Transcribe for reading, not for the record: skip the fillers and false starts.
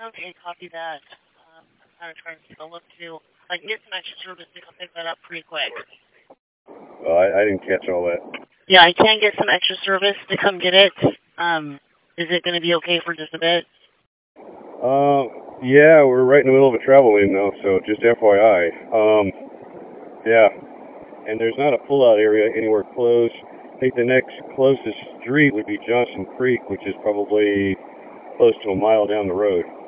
Okay, copy that. I'm kind of trying to take a look too. I can get some extra service to come pick that up pretty quick. I didn't catch all that. Yeah, I can get some extra service to come get it. Is it going to be okay for just a bit? Yeah, we're right in the middle of a travel lane though, so just FYI. Yeah, and there's not a pull-out area anywhere close. I think the next closest street would be Johnson Creek, which is probably close to a mile down the road.